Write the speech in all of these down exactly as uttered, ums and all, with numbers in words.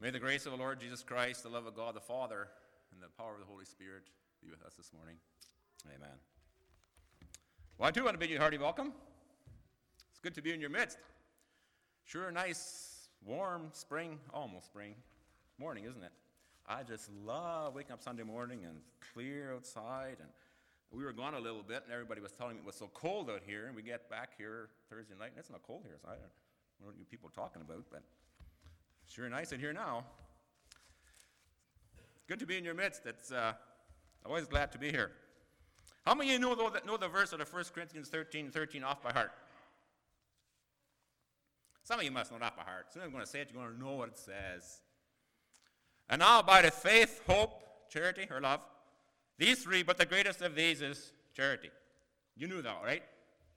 May the grace of the Lord Jesus Christ, the love of God the Father, and the power of the Holy Spirit be with us this morning. Amen. Well, I too want to bid you a hearty welcome. It's good to be in your midst. Sure, nice, warm spring, almost spring morning, isn't it? I just love waking up Sunday morning and clear outside. And we were gone a little bit, and everybody was telling me it was so cold out here. And we get back here Thursday night, and it's not cold here. So I don't know what you people are talking about, but sure nice in here now. Good to be in your midst. It's uh, always glad to be here. How many of you know, though, that know the verse of the First Corinthians thirteen thirteen off by heart? Some of you must know it off by heart. Soon I'm going to say it, you're going to know what it says. And now abide the faith, hope, charity, or love. These three, but the greatest of these is charity. You knew that, right?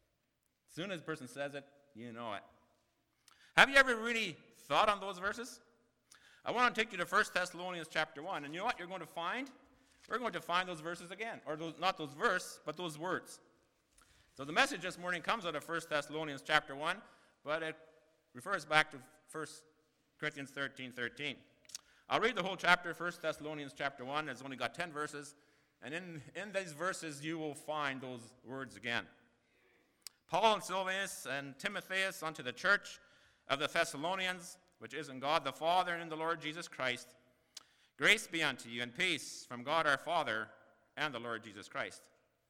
As soon as a person says it, you know it. Have you ever really thought on those verses? I want to take you to First Thessalonians chapter one, and you know what you're going to find? We're going to find those verses again, or those, not those verses, but those words. So the message this morning comes out of First Thessalonians chapter one, but it refers back to First Corinthians thirteen thirteen. I'll read the whole chapter, First Thessalonians chapter one. It's only got ten verses, and in, in these verses you will find those words again. Paul and Silvanus and Timotheus unto the church of the Thessalonians, which is in God the Father and in the Lord Jesus Christ. Grace be unto you and peace from God our Father and the Lord Jesus Christ.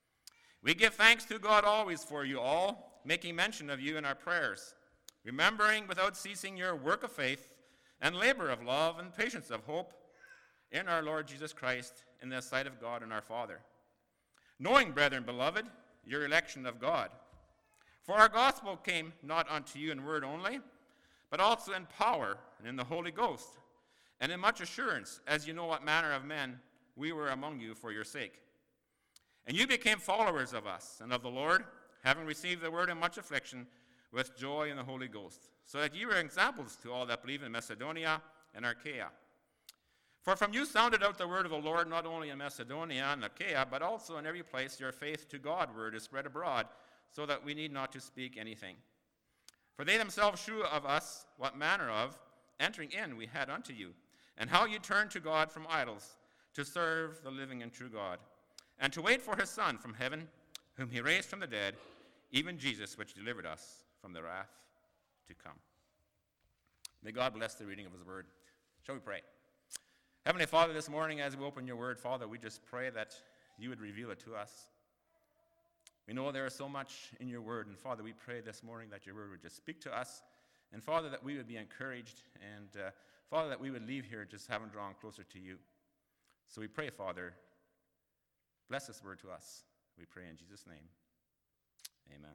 We give thanks to God always for you all, making mention of you in our prayers, remembering without ceasing your work of faith and labor of love and patience of hope in our Lord Jesus Christ in the sight of God and our Father. Knowing, brethren beloved, your election of God. For our gospel came not unto you in word only, but also in power and in the Holy Ghost, and in much assurance, as you know what manner of men we were among you for your sake. And you became followers of us and of the Lord, having received the word in much affliction, with joy in the Holy Ghost, so that you were examples to all that believe in Macedonia and Achaia. For from you sounded out the word of the Lord, not only in Macedonia and Achaia, but also in every place your faith to God word is spread abroad, so that we need not to speak anything. For they themselves shew of us what manner of entering in we had unto you, and how you turned to God from idols, to serve the living and true God, and to wait for his Son from heaven, whom he raised from the dead, even Jesus, which delivered us from the wrath to come. May God bless the reading of his word. Shall we pray? Heavenly Father, this morning as we open your word, Father, we just pray that you would reveal it to us. We know there is so much in your word, and Father, we pray this morning that your word would just speak to us, and Father, that we would be encouraged, and uh, Father, that we would leave here just having drawn closer to you. So we pray, Father, bless this word to us. We pray in Jesus' name. Amen.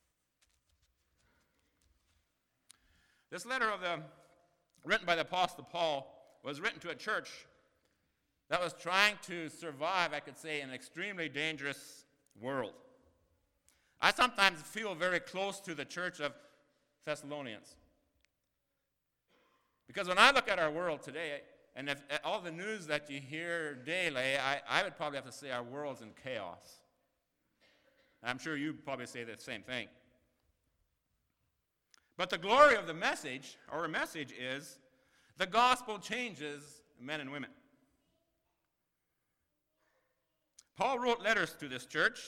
This letter of the, written by the Apostle Paul was written to a church that was trying to survive, I could say, in an extremely dangerous world. I sometimes feel very close to the church of Thessalonians. Because when I look at our world today, and if all the news that you hear daily, I, I would probably have to say our world's in chaos. I'm sure you probably say the same thing. But the glory of the message, or message is, the gospel changes men and women. Paul wrote letters to this church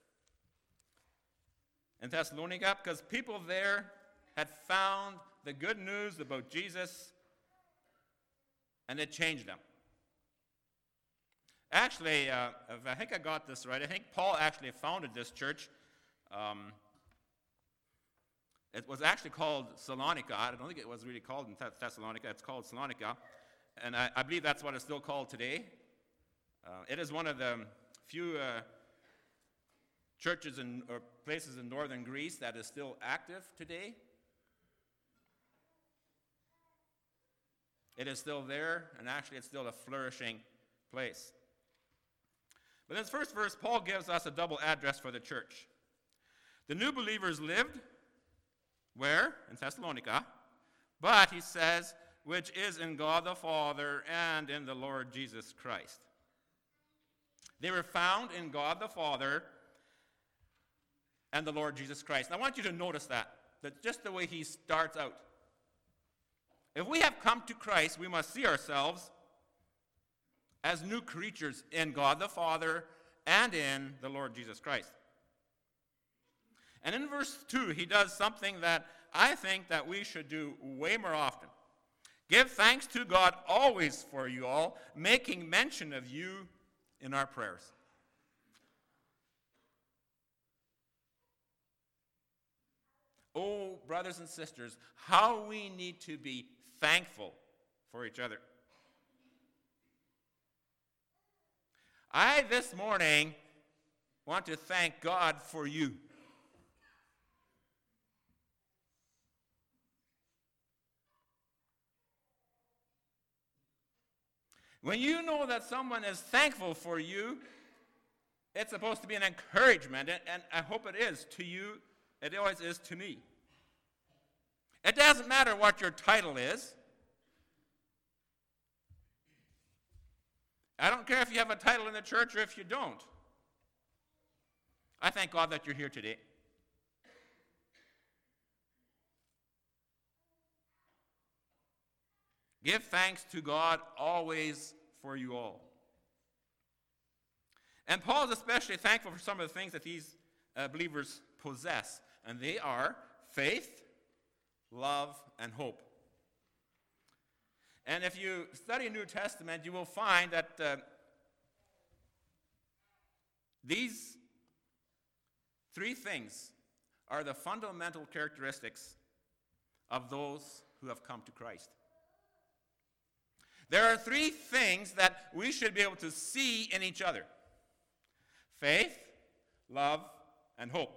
in Thessalonica because people there had found the good news about Jesus, and it changed them. Actually, uh, if I think I got this right, I think Paul actually founded this church. Um, It was actually called Salonica. I don't think it was really called in Thessalonica. It's called Salonica. And I, I believe that's what it's still called today. Uh, it is one of the few uh, churches in, or places in northern Greece that is still active today. It is still there, and actually it's still a flourishing place. But in this first verse, Paul gives us a double address for the church. The new believers lived where? In Thessalonica. But, he says, which is in God the Father and in the Lord Jesus Christ. They were found in God the Father and the Lord Jesus Christ. And I want you to notice that, that just the way he starts out. If we have come to Christ, we must see ourselves as new creatures in God the Father and in the Lord Jesus Christ. And in verse two, he does something that I think that we should do way more often. Give thanks to God always for you all, making mention of you in our prayers. Oh, brothers and sisters, how we need to be thankful for each other. I, this morning, want to thank God for you. When you know that someone is thankful for you, it's supposed to be an encouragement, and, and I hope it is to you. It always is to me. It doesn't matter what your title is. I don't care if you have a title in the church or if you don't. I thank God that you're here today. Give thanks to God always for you all. And Paul is especially thankful for some of the things that these uh, believers possess. And they are faith, love, and hope. And if you study New Testament, you will find that uh, these three things are the fundamental characteristics of those who have come to Christ. There are three things that we should be able to see in each other: faith, love, and hope.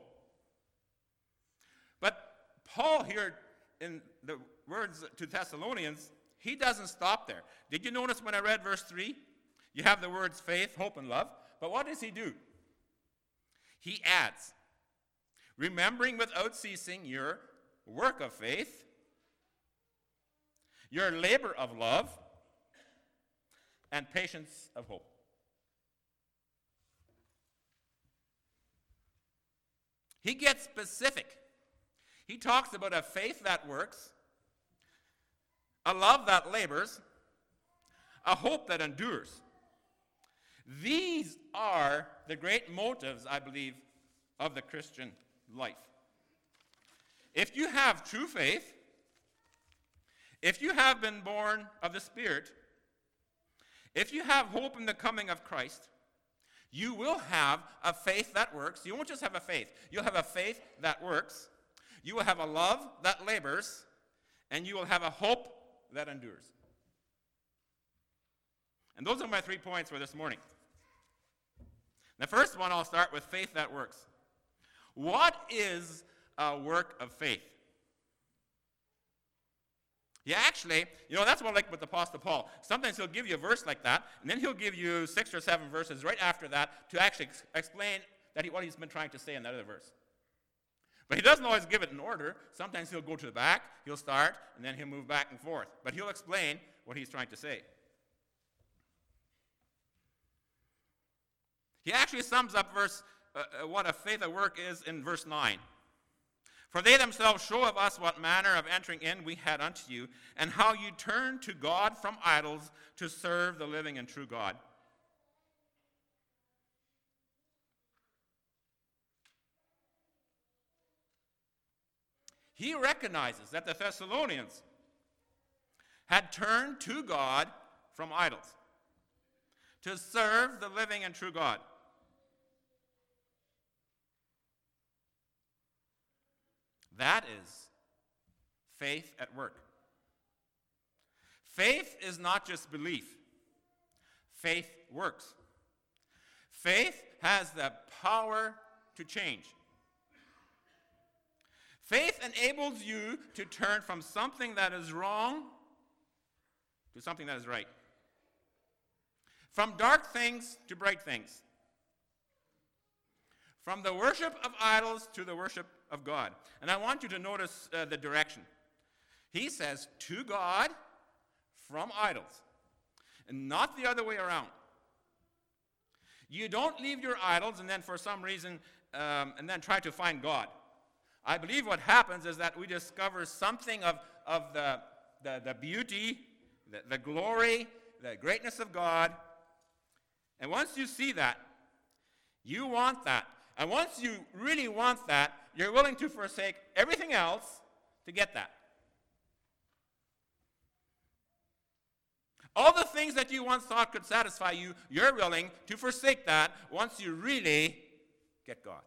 But Paul here, in the words to Thessalonians, he doesn't stop there. Did you notice when I read verse three? You have the words faith, hope, and love. But what does he do? He adds, remembering without ceasing your work of faith, your labor of love, and patience of hope. He gets specific. He talks about a faith that works, a love that labors, a hope that endures. These are the great motives, I believe, of the Christian life. If you have true faith, if you have been born of the Spirit, if you have hope in the coming of Christ, you will have a faith that works. You won't just have a faith. You'll have a faith that works. You will have a love that labors, and you will have a hope that endures. And those are my three points for this morning. The first one, I'll start with faith that works. What is a work of faith? Yeah, actually, you know, that's what I like with the Apostle Paul. Sometimes he'll give you a verse like that, and then he'll give you six or seven verses right after that to actually ex- explain that he, what he's been trying to say in that other verse. But he doesn't always give it in order. Sometimes he'll go to the back, he'll start, and then he'll move back and forth. But he'll explain what he's trying to say. He actually sums up verse uh, what a faith at work is in verse nine. For they themselves show of us what manner of entering in we had unto you, and how you turned to God from idols to serve the living and true God. He recognizes that the Thessalonians had turned to God from idols to serve the living and true God. That is faith at work. Faith is not just belief. Faith works. Faith has the power to change. Faith enables you to turn from something that is wrong to something that is right. From dark things to bright things. From the worship of idols to the worship of God. And I want you to notice uh, the direction. He says, to God from idols, and not the other way around. You don't leave your idols and then for some reason, um, and then try to find God. I believe what happens is that we discover something of, of the the, the beauty, the, the glory, the greatness of God. And once you see that, you want that. And once you really want that, you're willing to forsake everything else to get that. All the things that you once thought could satisfy you, you're willing to forsake that once you really get God.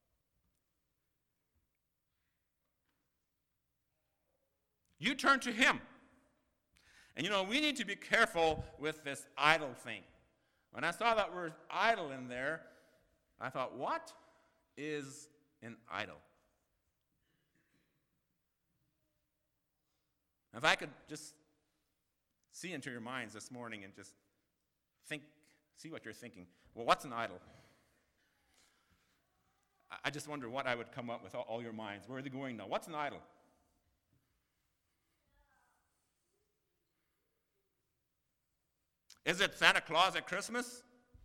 You turn to him. And you know, we need to be careful with this idol thing. When I saw that word idol in there, I thought, what is an idol? If I could just see into your minds this morning and just think, see what you're thinking. Well, what's an idol? I just wonder what I would come up with all, all your minds. Where are they going now? What's an idol? Is it Santa Claus at Christmas?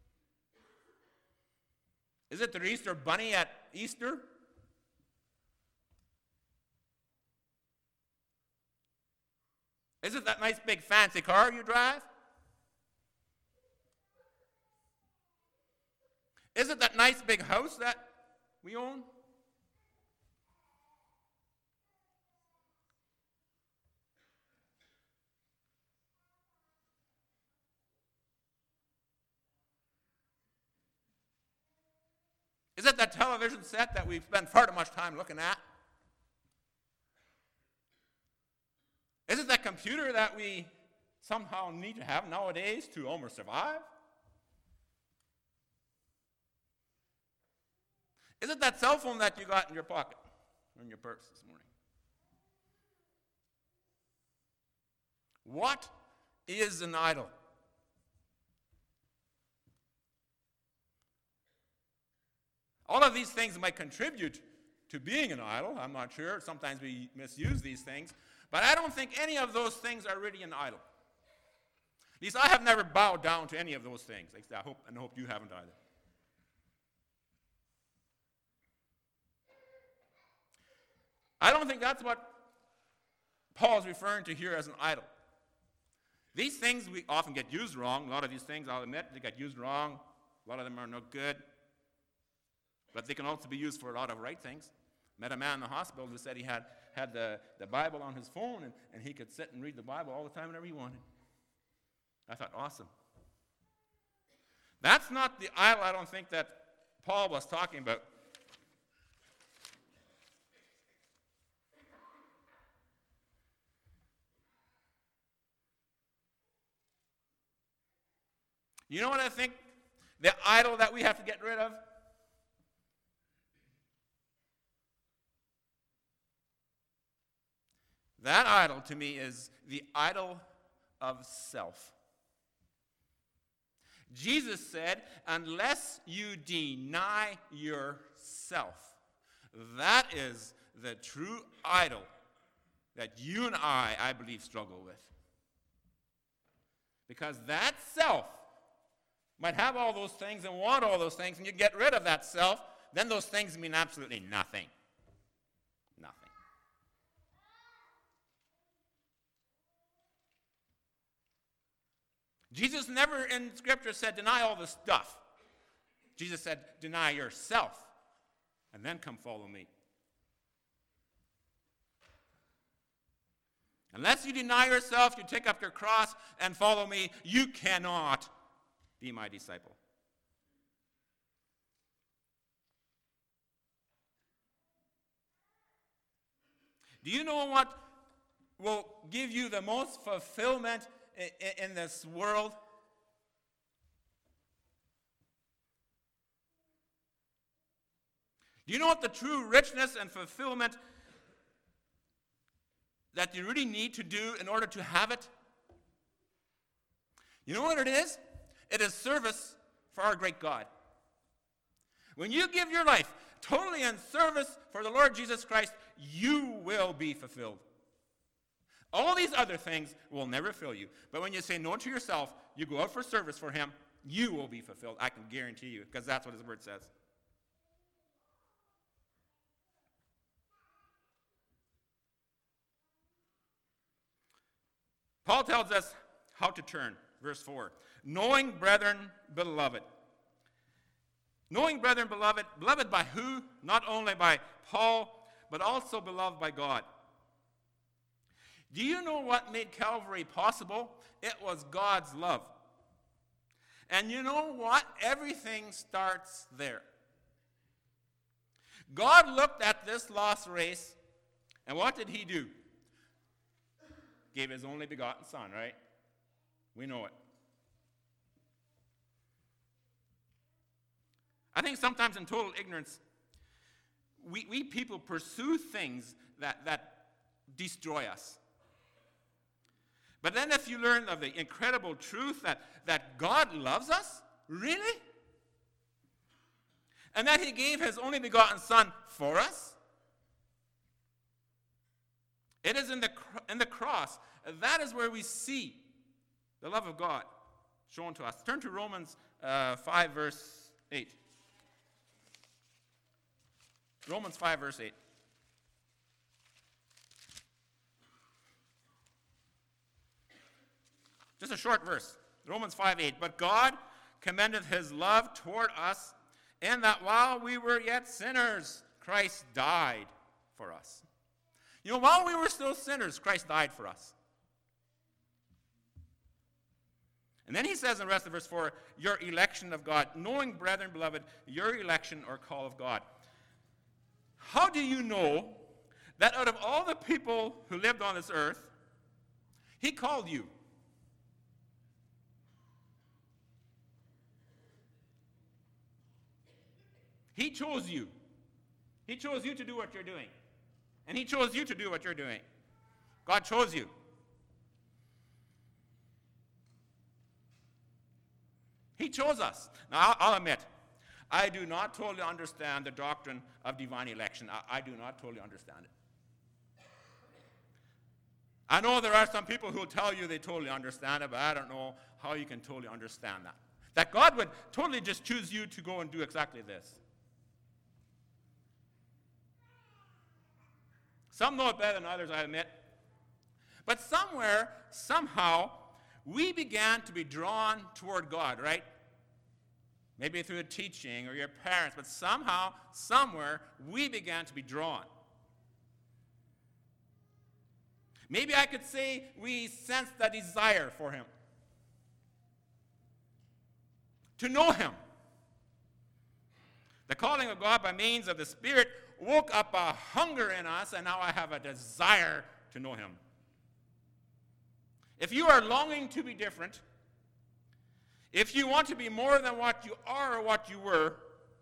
Is it the Easter Bunny at Easter? Is it that nice big fancy car you drive? Is it that nice big house that we own? Is it that television set that we've spent far too much time looking at? Is it that computer that we somehow need to have nowadays to almost survive? Is it that cell phone that you got in your pocket or in your purse this morning? What is an idol? All of these things might contribute to being an idol. I'm not sure. Sometimes we misuse these things. But I don't think any of those things are really an idol. At least I have never bowed down to any of those things. I hope, and I hope you haven't either. I don't think that's what Paul is referring to here as an idol. These things we often get used wrong. A lot of these things, I'll admit, they get used wrong. A lot of them are no good. But they can also be used for a lot of right things. Met a man in the hospital who said he had, had the, the Bible on his phone, and, and he could sit and read the Bible all the time whenever he wanted. I thought, awesome. That's not the idol, I don't think, that Paul was talking about. You know what I think? The idol that we have to get rid of? That idol to me is the idol of self. Jesus said, unless you deny yourself, that is the true idol that you and I, I believe, struggle with. Because that self might have all those things and want all those things, and you get rid of that self, then those things mean absolutely nothing. Nothing. Jesus never in Scripture said, deny all the stuff. Jesus said, deny yourself, and then come follow me. Unless you deny yourself, you take up your cross and follow me, you cannot be my disciple. Do you know what will give you the most fulfillment in, in this world? Do you know what the true richness and fulfillment that you really need to do in order to have it? You know what it is? It is service for our great God. When you give your life totally in service for the Lord Jesus Christ, you will be fulfilled. All these other things will never fill you. But when you say no to yourself, you go out for service for him, you will be fulfilled. I can guarantee you, because that's what his word says. Paul tells us how to turn. Verse four. Knowing, brethren, beloved. Knowing, brethren, beloved. Beloved by who? Not only by Paul, but also beloved by God. Do you know what made Calvary possible? It was God's love. And you know what? Everything starts there. God looked at this lost race, and what did he do? Gave his only begotten son, right? We know it. I think sometimes in total ignorance, we, we people pursue things that, that destroy us. But then if you learn of the incredible truth that, that God loves us, really? And that he gave his only begotten son for us? It is in the, in the cross. That is where we see the love of God shown to us. Turn to Romans uh, five, verse eight. Romans five, verse eight. Just a short verse. Romans five, eight. But God commendeth his love toward us, in that while we were yet sinners, Christ died for us. You know, while we were still sinners, Christ died for us. And then he says in the rest of verse four, your election of God, knowing, brethren, beloved, your election or call of God. How do you know that out of all the people who lived on this earth, he called you? He chose you. He chose you to do what you're doing. And he chose you to do what you're doing. God chose you. He chose us. Now, I'll, I'll admit, I do not totally understand the doctrine of divine election. I, I do not totally understand it. I know there are some people who will tell you they totally understand it, but I don't know how you can totally understand that. That God would totally just choose you to go and do exactly this. Some know it better than others, I admit. But somewhere, somehow, we began to be drawn toward God, right? Maybe through a teaching or your parents, but somehow, somewhere, we began to be drawn. Maybe I could say we sensed a desire for him. To know him. The calling of God by means of the Spirit woke up a hunger in us, and now I have a desire to know him. If you are longing to be different, if you want to be more than what you are or what you were,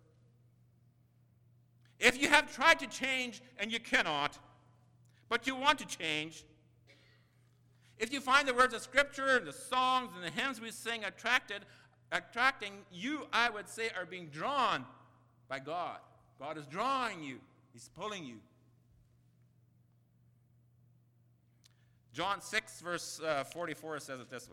if you have tried to change and you cannot, but you want to change, if you find the words of Scripture and the songs and the hymns we sing attracted, attracting you, I would say, are being drawn by God. God is drawing you. He's pulling you. John six, verse uh, forty-four says it this way.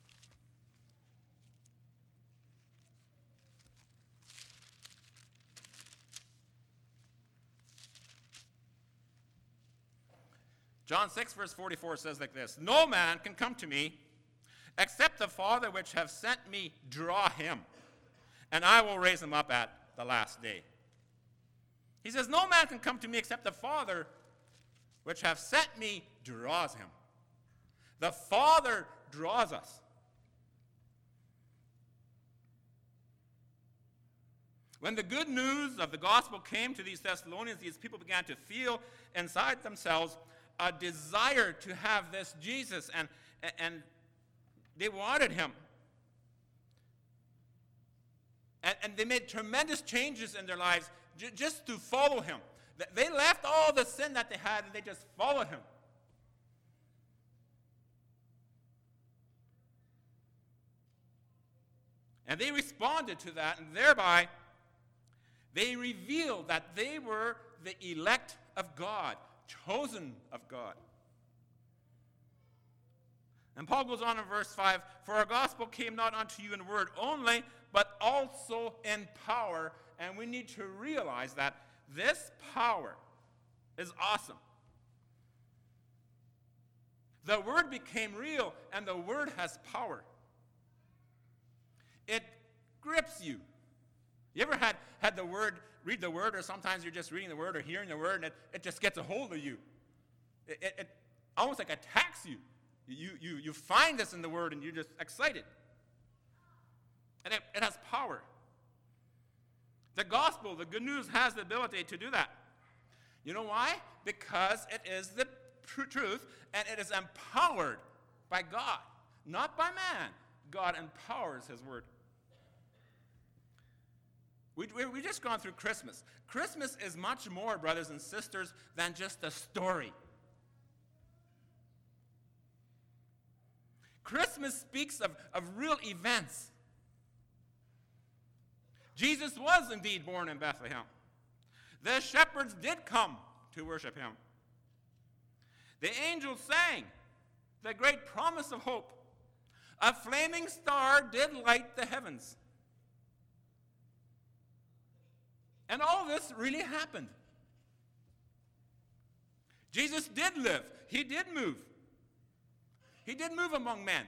John six, verse forty-four says like this, no man can come to me except the Father which have sent me draw him, and I will raise him up at the last day. He says, no man can come to me except the Father which have sent me draws him. The Father draws us. When the good news of the gospel came to these Thessalonians, these people began to feel inside themselves a desire to have this Jesus, and, and they wanted him. And, and they made tremendous changes in their lives j- just to follow him. They left all the sin that they had, and they just followed him. And they responded to that, and thereby they revealed that they were the elect of God, chosen of God. And Paul goes on in verse five, for our gospel came not unto you in word only, but also in power. And we need to realize that this power is awesome. The Word became real, and the Word has power. It grips you. You ever had, had the Word, read the Word, or sometimes you're just reading the Word or hearing the Word, and it, it just gets a hold of you. It, it, it almost like attacks you. You, you. you find this in the Word, and you're just excited. And it, it has power. The gospel, the good news, has the ability to do that. You know why? Because it is the tr- truth, and it is empowered by God, not by man. God empowers his word. We, we, we just gone through Christmas. Christmas is much more, brothers and sisters, than just a story. Christmas speaks of, of real events. Jesus was indeed born in Bethlehem. The shepherds did come to worship him. The angels sang the great promise of hope. A flaming star did light the heavens. And all this really happened. Jesus did live. He did move. He did move among men.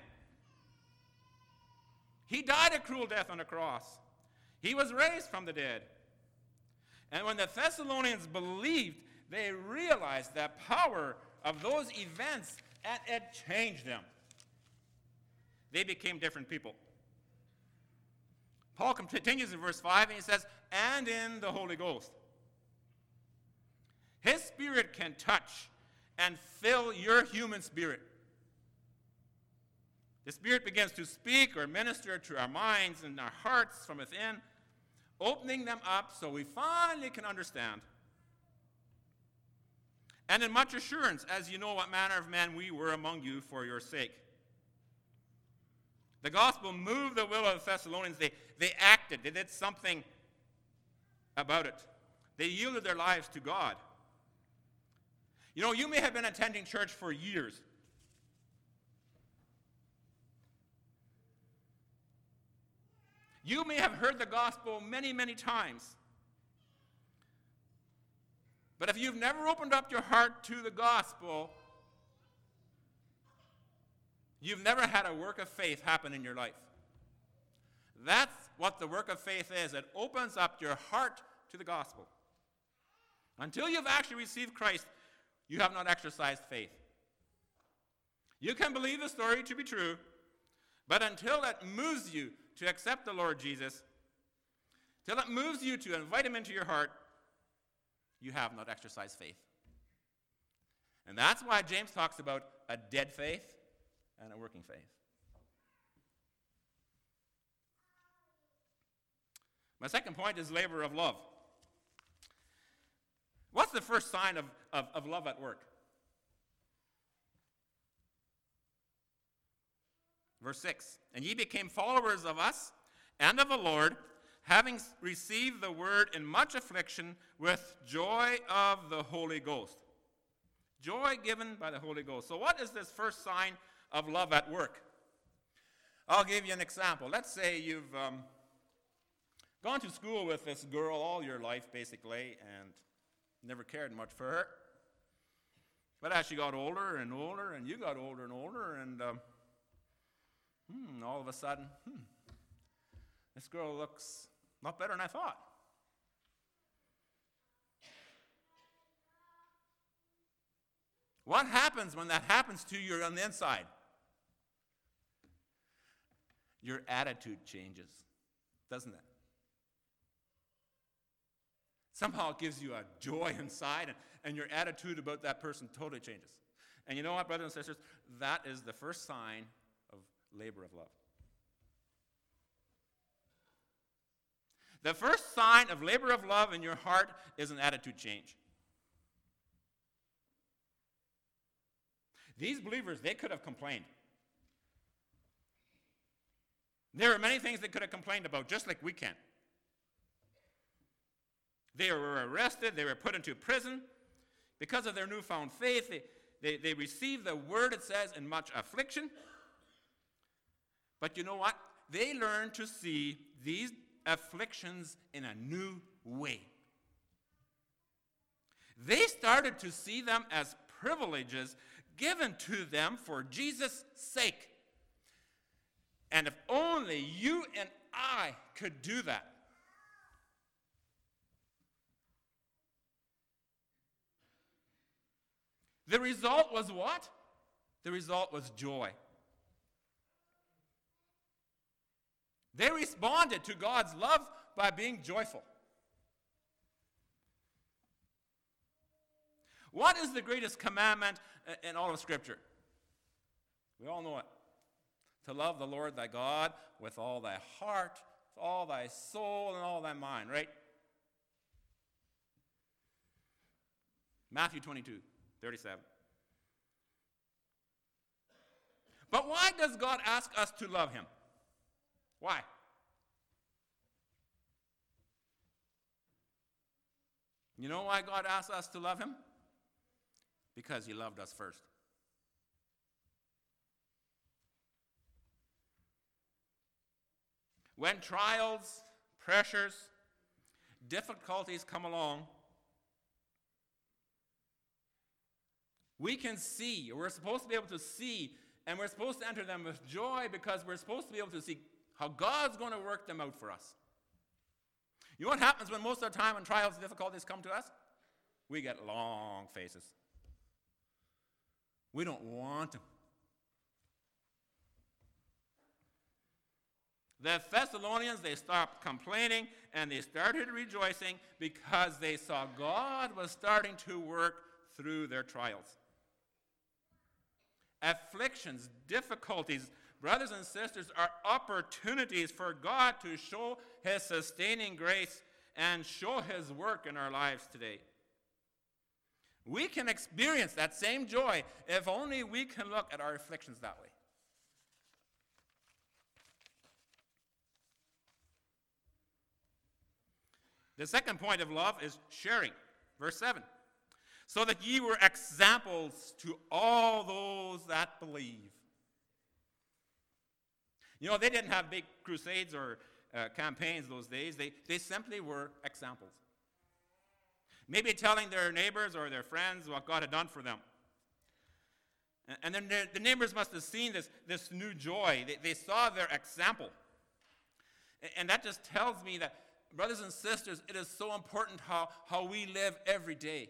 He died a cruel death on a cross. He was raised from the dead. And when the Thessalonians believed, they realized the power of those events, and it changed them. They became different people. Paul continues in verse five, and he says, and in the Holy Ghost. His Spirit can touch and fill your human spirit. The Spirit begins to speak or minister to our minds and our hearts from within, opening them up so we finally can understand. And in much assurance, as you know what manner of men we were among you for your sake. The gospel moved the will of the Thessalonians. They, they acted. They did something about it. They yielded their lives to God. You know, you may have been attending church for years. You may have heard the gospel many, many times. But if you've never opened up your heart to the gospel, you've never had a work of faith happen in your life. That's what the work of faith is. It opens up your heart to the gospel. Until you've actually received Christ, you have not exercised faith. You can believe the story to be true, but until it moves you to accept the Lord Jesus, till it moves you to invite him into your heart, you have not exercised faith. And that's why James talks about a dead faith and a working faith. My second point is labor of love. What's the first sign of, of, of love at work? Verse six, and ye became followers of us and of the Lord, having received the word in much affliction with joy of the Holy Ghost. Joy given by the Holy Ghost. So what is this first sign of love at work? I'll give you an example. Let's say you've um, gone to school with this girl all your life, basically, and never cared much for her. But as she got older and older, and you got older and older, and um, hmm, all of a sudden, hmm, this girl looks a lot better than I thought. What happens when that happens to you on the inside? Your attitude changes, doesn't it? Somehow it gives you a joy inside, and, and your attitude about that person totally changes. And you know what, brothers and sisters? That is the first sign of labor of love. The first sign of labor of love in your heart is an attitude change. These believers, they could have complained. There are many things they could have complained about, just like we can. They were arrested. They were put into prison. Because of their newfound faith, they, they, they received the word, it says, in much affliction. But you know what? They learned to see these afflictions in a new way. They started to see them as privileges given to them for Jesus' sake. And if only you and I could do that. The result was what? The result was joy. They responded to God's love by being joyful. What is the greatest commandment in all of Scripture? We all know it. To love the Lord thy God with all thy heart, with all thy soul, and all thy mind, right? Matthew twenty-two, thirty-seven. But why does God ask us to love him? Why? You know why God asks us to love him? Because he loved us first. When trials, pressures, difficulties come along, we can see, or we're supposed to be able to see, and we're supposed to enter them with joy because we're supposed to be able to see how God's going to work them out for us. You know what happens when most of the time when trials and difficulties come to us? We get long faces. We don't want them. The Thessalonians, they stopped complaining and they started rejoicing because they saw God was starting to work through their trials. Afflictions, difficulties, brothers and sisters, are opportunities for God to show his sustaining grace and show his work in our lives today. We can experience that same joy if only we can look at our afflictions that way. The second point of love is sharing. Verse seven. So that ye were examples to all those that believe. You know, they didn't have big crusades or uh, campaigns those days. They, they simply were examples. Maybe telling their neighbors or their friends what God had done for them. And, and then the, the neighbors must have seen this, this new joy. They, they saw their example. And, and that just tells me that, brothers and sisters, it is so important how, how we live every day.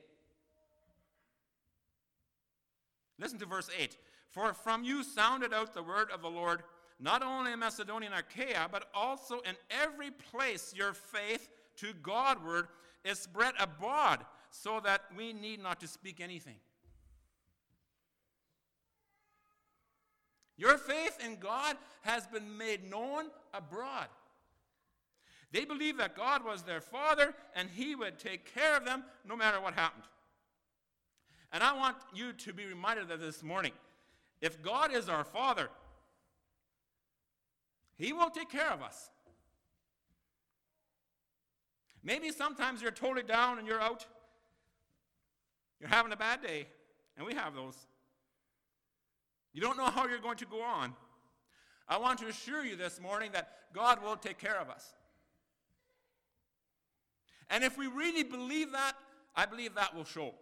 Listen to verse eight. For from you sounded out the word of the Lord, not only in Macedonia and Achaia, but also in every place your faith to Godward is spread abroad, so that we need not to speak anything. Your faith in God has been made known abroad. They believed that God was their Father, and he would take care of them no matter what happened. And I want you to be reminded of this morning. If God is our Father, he will take care of us. Maybe sometimes you're totally down and you're out. You're having a bad day, and we have those. You don't know how you're going to go on. I want to assure you this morning that God will take care of us. And if we really believe that, I believe that will show.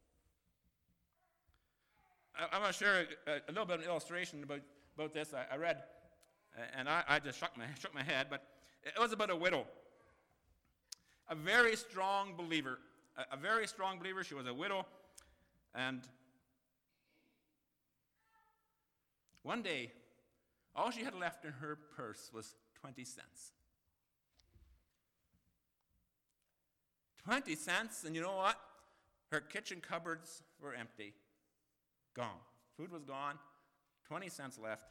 I, I want to share a, a little bit of an illustration about, about this. I, I read, and I, I just shook my, shook my head, but it was about a widow. A very strong believer. A, a very strong believer. She was a widow. And one day, all she had left in her purse was twenty cents. twenty cents, and you know what? Her kitchen cupboards were empty. Gone. Food was gone. twenty cents left.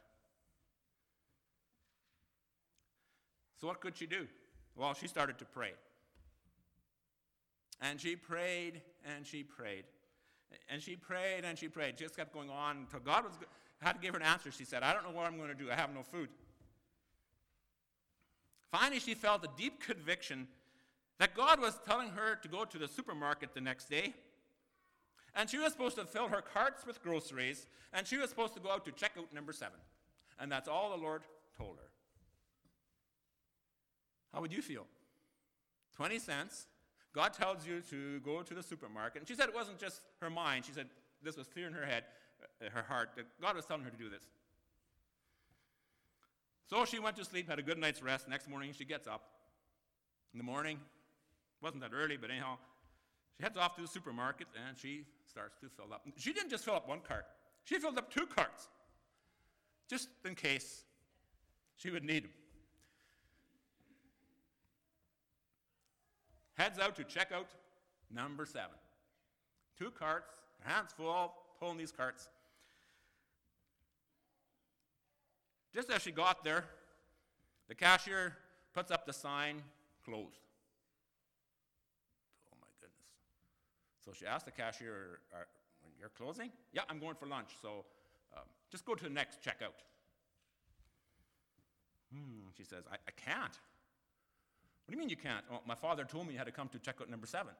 So what could she do? Well, she started to pray. And she prayed, and she prayed. And she prayed, and she prayed. Just kept going on until God was had to give her an answer. She said, I don't know what I'm going to do. I have no food. Finally, she felt a deep conviction that God was telling her to go to the supermarket the next day. And she was supposed to fill her carts with groceries, and she was supposed to go out to checkout number seven. And that's all the Lord told her. How would you feel? twenty cents. God tells you to go to the supermarket. And she said it wasn't just her mind. She said this was clear in her head. uh, her heart that God was telling her to do this. So she went to sleep, had a good night's rest. Next morning she gets up. In the morning, wasn't that early, but anyhow, she heads off to the supermarket and she starts to fill up. She didn't just fill up one cart. She filled up two carts, just in case she would need them. Heads out to checkout number seven. Two carts, her hands full, pulling these carts. Just as she got there, the cashier puts up the sign, closed. Oh my goodness. So she asked the cashier, you're closing? Yeah, I'm going for lunch, so um, just go to the next checkout. Hmm, she says, I, I can't. What do you mean you can't? Oh, my father told me you had to come to checkout number seven.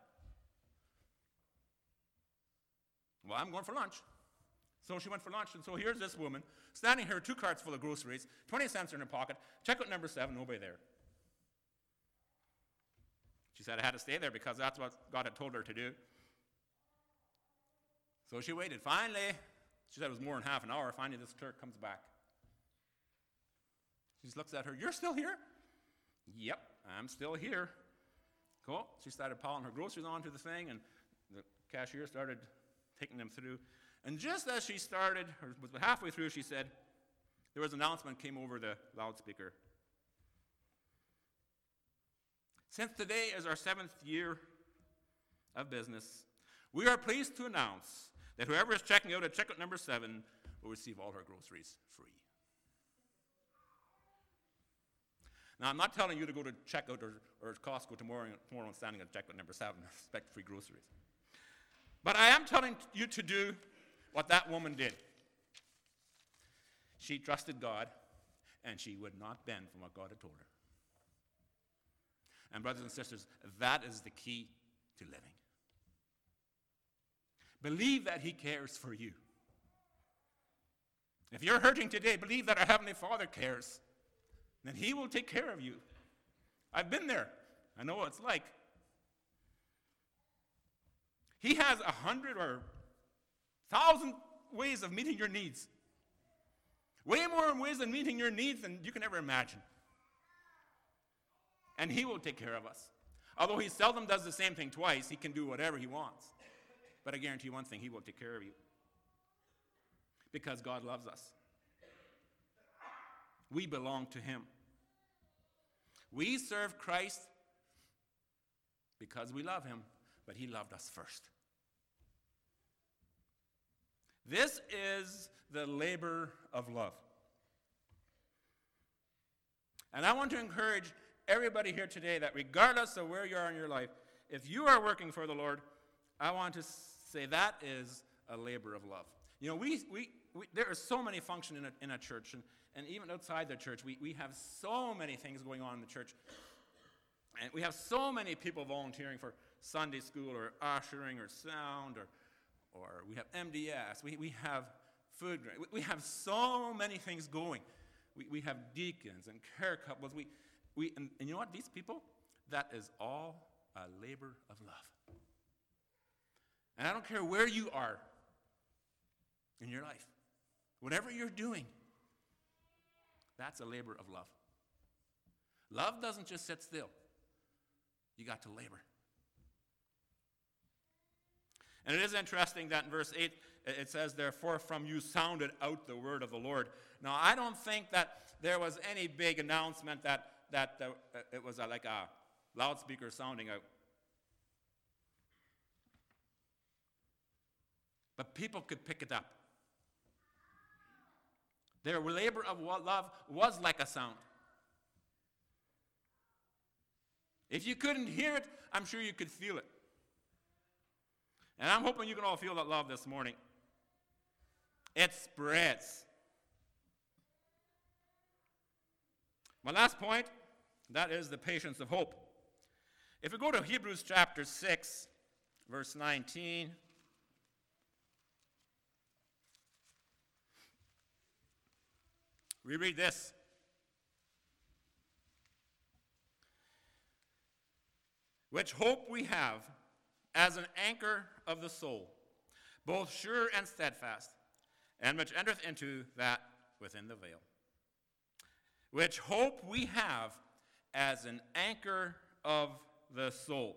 Well, I'm going for lunch. So she went for lunch, and so here's this woman standing here, two carts full of groceries, twenty cents in her pocket, checkout number seven, nobody there. She said I had to stay there because that's what God had told her to do. So she waited. Finally, she said it was more than half an hour. Finally, this clerk comes back. She just looks at her. You're still here? Yep, I'm still here. Cool. She started piling her groceries onto the thing, and the cashier started taking them through. And just as she started, or was halfway through, she said, there was an announcement came over the loudspeaker. Since today is our seventh year of business, we are pleased to announce that whoever is checking out at checkout number seven will receive all her groceries free. Now, I'm not telling you to go to checkout or, or Costco tomorrow, tomorrow and standing at checkout number seven and expect free groceries. But I am telling you to do what that woman did. She trusted God, and she would not bend from what God had told her. And brothers and sisters, that is the key to living. Believe that he cares for you. If you're hurting today, believe that our Heavenly Father cares. Then he will take care of you. I've been there. I know what it's like. He has a hundred or thousand ways of meeting your needs. Way more ways of meeting your needs than you can ever imagine. And he will take care of us. Although he seldom does the same thing twice, he can do whatever he wants. But I guarantee you one thing, he will take care of you. Because God loves us. We belong to him. We serve Christ because we love him, but he loved us first. This is the labor of love. And I want to encourage everybody here today that regardless of where you are in your life, if you are working for the Lord, I want to say that is a labor of love. You know, we, we, we there are so many functions in a, in a church, and, and even outside the church, we, we have so many things going on in the church. And we have so many people volunteering for Sunday school or ushering or sound, or, or we have M D S, we, we have food, we, we have so many things going. We, we have deacons and care couples. We, we, and, and you know what, these people, that is all a labor of love. And I don't care where you are in your life. Whatever you're doing, that's a labor of love. Love doesn't just sit still. You got to labor. And it is interesting that in verse eight, it says, therefore from you sounded out the word of the Lord. Now, I don't think that there was any big announcement that, that uh, it was a, like a loudspeaker sounding out. But people could pick it up. Their labor of love was like a sound. If you couldn't hear it, I'm sure you could feel it. And I'm hoping you can all feel that love this morning. It spreads. My last point, that is the patience of hope. If we go to Hebrews chapter six, verse nineteen, we read this. Which hope we have as an anchor of the soul, both sure and steadfast, and which entereth into that within the veil, which hope we have as an anchor of the soul.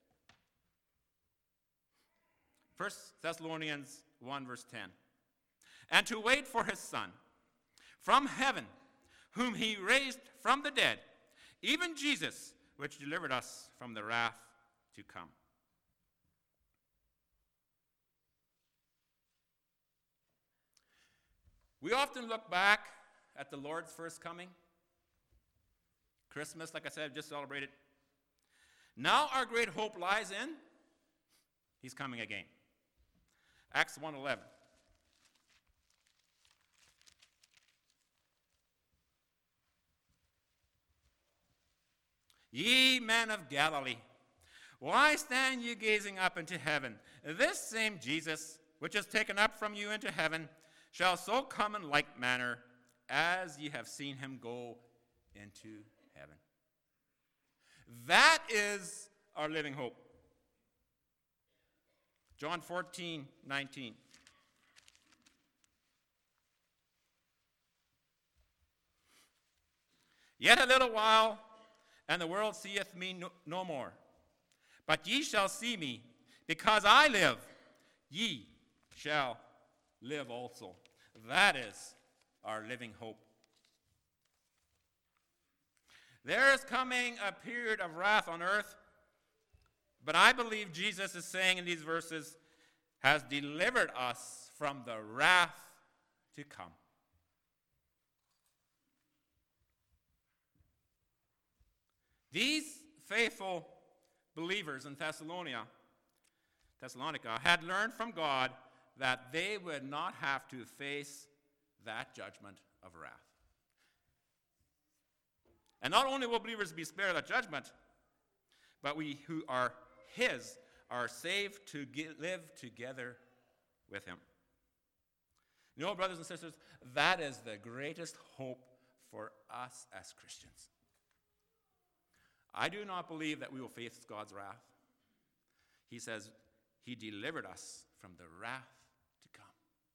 First Thessalonians one, verse ten. And to wait for his Son from heaven, whom he raised from the dead, even Jesus, which delivered us from the wrath to come. We often look back at the Lord's first coming. Christmas, like I said, just celebrated. Now our great hope lies in he's coming again. Acts one eleven. Ye men of Galilee, why stand ye gazing up into heaven? This same Jesus, which is taken up from you into heaven, shall so come in like manner as ye have seen him go into heaven. That is our living hope. John fourteen, nineteen. Yet a little while, and the world seeth me no, no more. But ye shall see me, because I live, ye shall live also. That is our living hope. There is coming a period of wrath on earth, but I believe Jesus is saying in these verses, has delivered us from the wrath to come. These faithful believers in Thessalonica, Thessalonica had learned from God that they would not have to face that judgment of wrath. And not only will believers be spared that judgment, but we who are his are saved to get, live together with him. You know, brothers and sisters, that is the greatest hope for us as Christians. I do not believe that we will face God's wrath. He says he delivered us from the wrath to come.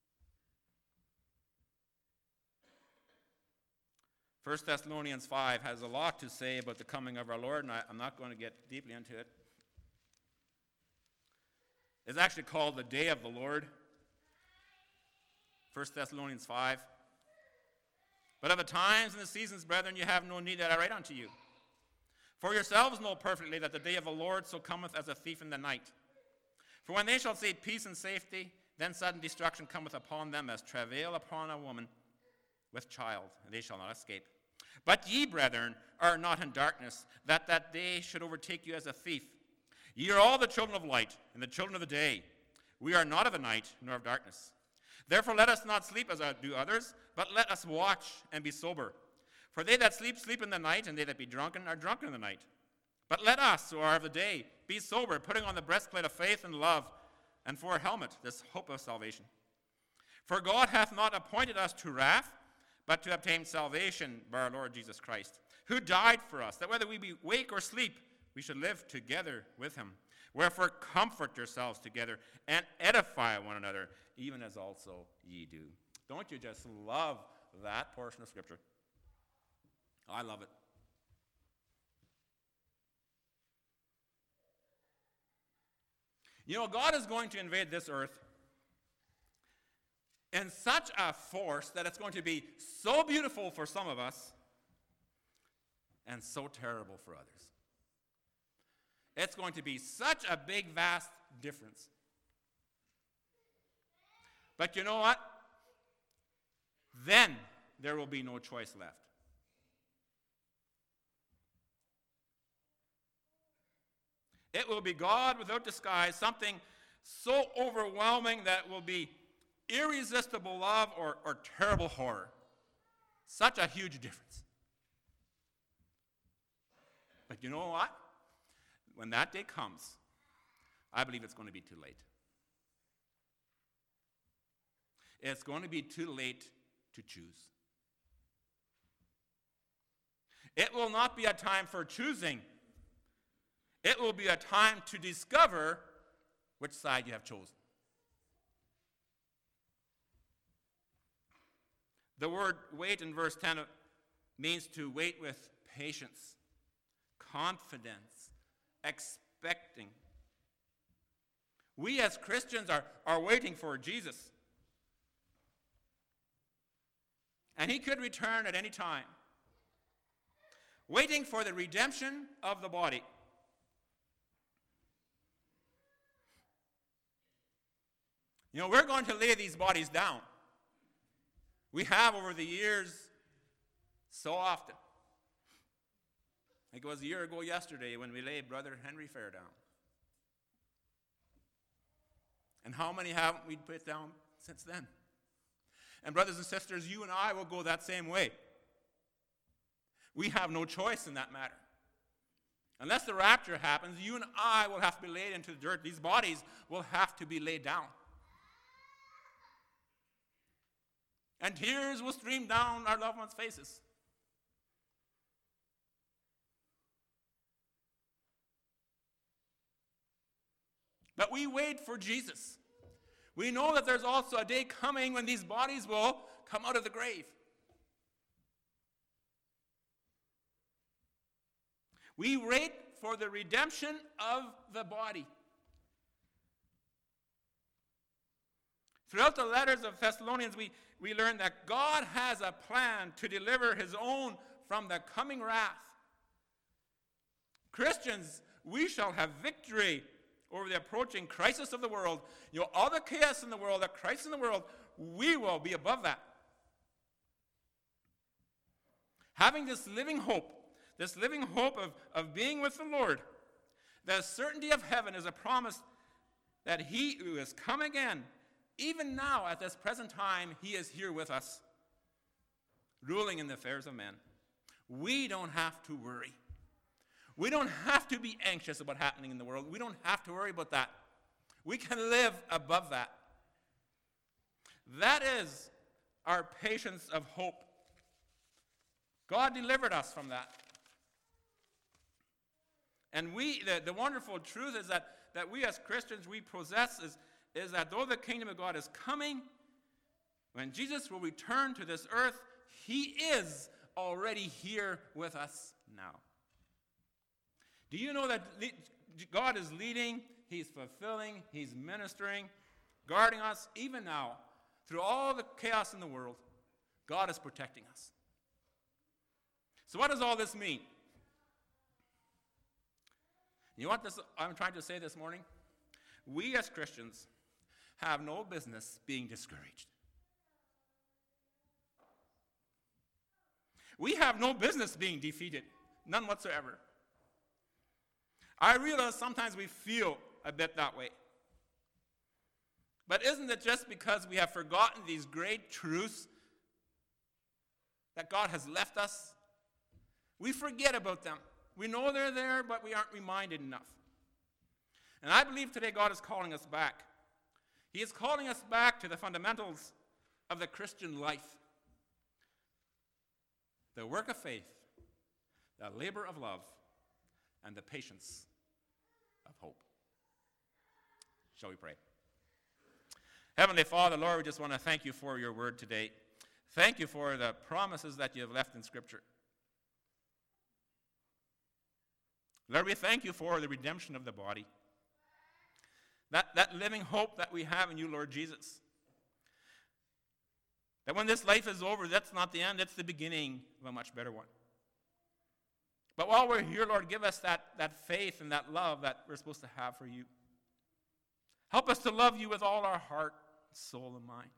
First Thessalonians five has a lot to say about the coming of our Lord, and I, I'm not going to get deeply into it. It's actually called the Day of the Lord. First Thessalonians five. But of the times and the seasons, brethren, you have no need that I write unto you. For yourselves know perfectly that the day of the Lord so cometh as a thief in the night. For when they shall say peace and safety, then sudden destruction cometh upon them as travail upon a woman with child, and they shall not escape. But ye, brethren, are not in darkness, that that day should overtake you as a thief. Ye are all the children of light, and the children of the day. We are not of the night, nor of darkness. Therefore let us not sleep as do others, but let us watch and be sober. For they that sleep, sleep in the night, and they that be drunken are drunken in the night. But let us, who are of the day, be sober, putting on the breastplate of faith and love, and for a helmet, this hope of salvation. For God hath not appointed us to wrath, but to obtain salvation by our Lord Jesus Christ, who died for us, that whether we be wake or sleep, we should live together with him. Wherefore comfort yourselves together, and edify one another, even as also ye do. Don't you just love that portion of Scripture? I love it. You know, God is going to invade this earth in such a force that it's going to be so beautiful for some of us and so terrible for others. It's going to be such a big, vast difference. But you know what? Then there will be no choice left. It will be God without disguise, something so overwhelming that will be irresistible love or, or terrible horror. Such a huge difference. But you know what? When that day comes, I believe it's going to be too late. It's going to be too late to choose. It will not be a time for choosing. It will be a time to discover which side you have chosen. The word wait in verse ten means to wait with patience, confidence, expecting. We as Christians are, are waiting for Jesus. And he could return at any time. Waiting for the redemption of the body. You know, we're going to lay these bodies down. We have over the years so often. I think it was a year ago yesterday when we laid Brother Henry Fair down. And how many haven't we put down since then? And brothers and sisters, you and I will go that same way. We have no choice in that matter. Unless the rapture happens, you and I will have to be laid into the dirt. These bodies will have to be laid down. And tears will stream down our loved ones' faces. But we wait for Jesus. We know that there's also a day coming when these bodies will come out of the grave. We wait for the redemption of the body. Throughout the letters of Thessalonians, we, we learn that God has a plan to deliver his own from the coming wrath. Christians, we shall have victory over the approaching crisis of the world. You know, all the chaos in the world, the crisis in the world, we will be above that. Having this living hope, this living hope of, of being with the Lord, the certainty of heaven is a promise that he who has come again, even now at this present time, he is here with us, ruling in the affairs of men. We don't have to worry. We don't have to be anxious about happening in the world. We don't have to worry about that. We can live above that. That is our patience of hope. God delivered us from that. And we, the, the wonderful truth is that, that we as Christians, we possess is, is that though the kingdom of God is coming, when Jesus will return to this earth, he is already here with us now. Do you know that God is leading, he's fulfilling, he's ministering, guarding us even now through all the chaos in the world? God is protecting us. So what does all this mean? You know what this, I'm trying to say this morning? We as Christians have no business being discouraged. We have no business being defeated, none whatsoever. I realize sometimes we feel a bit that way. But isn't it just because we have forgotten these great truths that God has left us? We forget about them. We know they're there, but we aren't reminded enough. And I believe today God is calling us back. He is calling us back to the fundamentals of the Christian life. The work of faith, the labor of love, and the patience of hope. Shall we pray? Heavenly Father, Lord, we just want to thank you for your word today. Thank you for the promises that you have left in Scripture. Lord, we thank you for the redemption of the body. That, that living hope that we have in you, Lord Jesus. That when this life is over, that's not the end, it's the beginning of a much better one. But while we're here, Lord, give us that, that faith and that love that we're supposed to have for you. Help us to love you with all our heart, soul, and mind.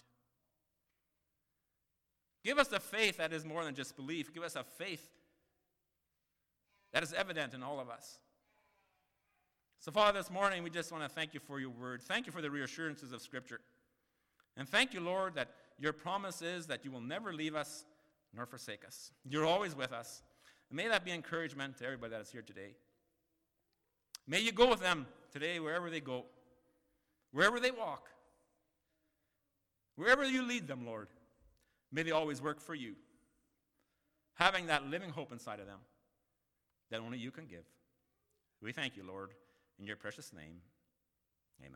Give us a faith that is more than just belief. Give us a faith that is evident in all of us. So, Father, this morning we just want to thank you for your word. Thank you for the reassurances of Scripture. And thank you, Lord, that your promise is that you will never leave us nor forsake us. You're always with us. And may that be encouragement to everybody that is here today. May you go with them today wherever they go, wherever they walk, wherever you lead them, Lord. May they always work for you, having that living hope inside of them that only you can give. We thank you, Lord, in your precious name. Amen.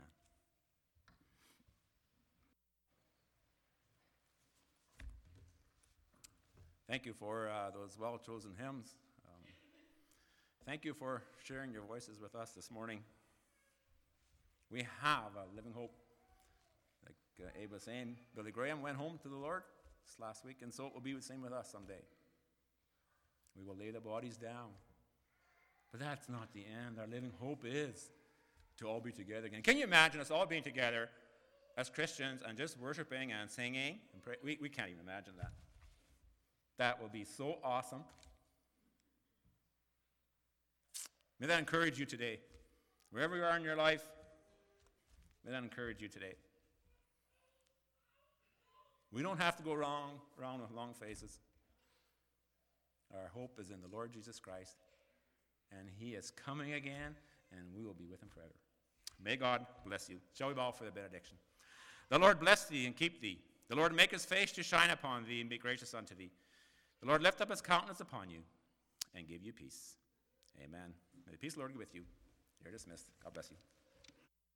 Thank you for uh, those well-chosen hymns. Um, thank you for sharing your voices with us this morning. We have a living hope. Like uh, Abe was saying, Billy Graham went home to the Lord this last week, and so it will be the same with us someday. We will lay the bodies down. But that's not the end. Our living hope is to all be together again. Can you imagine us all being together as Christians and just worshiping and singing? And pray? We, we can't even imagine that. That will be so awesome. May that encourage you today. Wherever you are in your life, may that encourage you today. We don't have to go wrong, around with long faces. Our hope is in the Lord Jesus Christ, and he is coming again, and we will be with him forever. May God bless you. Shall we bow for the benediction? The Lord bless thee and keep thee. The Lord make his face to shine upon thee and be gracious unto thee. The Lord lift up his countenance upon you and give you peace. Amen. May the peace of the Lord be with you. You're dismissed. God bless you.